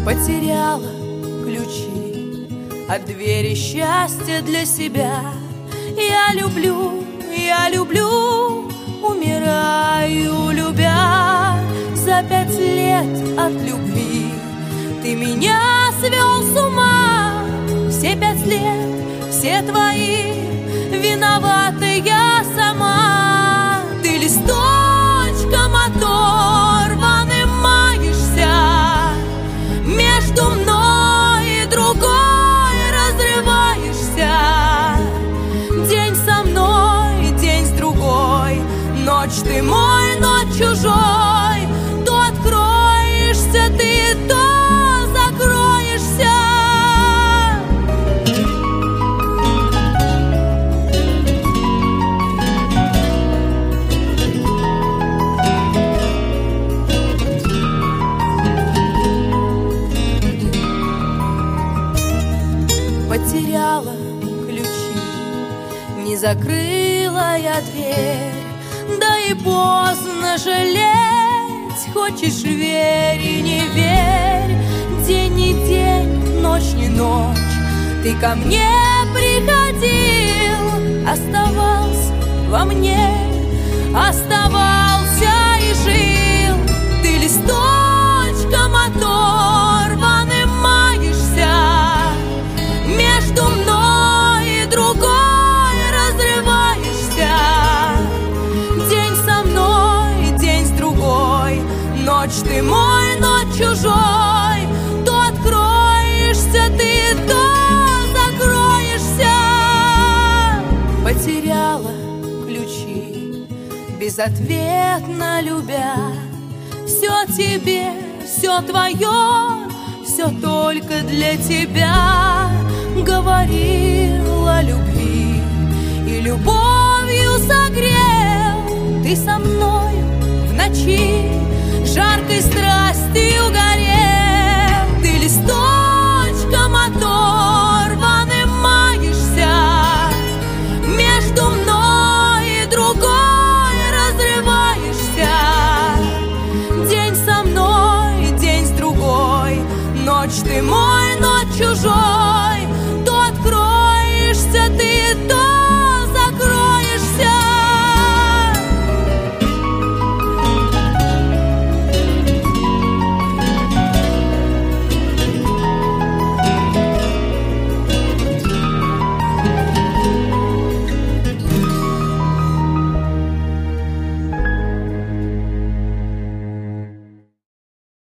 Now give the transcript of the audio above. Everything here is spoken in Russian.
Потеряла ключи от двери счастья для себя. Я люблю, умираю, любя. За 5 лет от любви ты меня свел с ума. Все 5 лет, все твои, виновата я сама. Ты листочком оторванным маешься, между мной и другой разрываешься. День со мной, день с другой, ночь ты мой, ночь чужой. То откроешься ты, то закроешься. Потеряла ключи, не закрыла я дверь. Да и поздно жалеть, хочешь верь и не верь. День не день, ночь не ночь, ты ко мне приходил. Оставался во мне, оставался и жил. Ты листочком оторванным маешься, между мной и другой разрываешься. День со мной, день с другой, ночь ты мой, ночь чужой. То откроешься ты, то закроешься. Потеряла ключи, безответно любя. Все тебе, все твое, все только для тебя. Говорил о любви и любовью согрел. Ты со мной в ночи жаркой страстью горел. Ты листочком оторванным маешься, между мной и другой разрываешься. День со мной, день с другой, ночь ты мой, ночь чужой.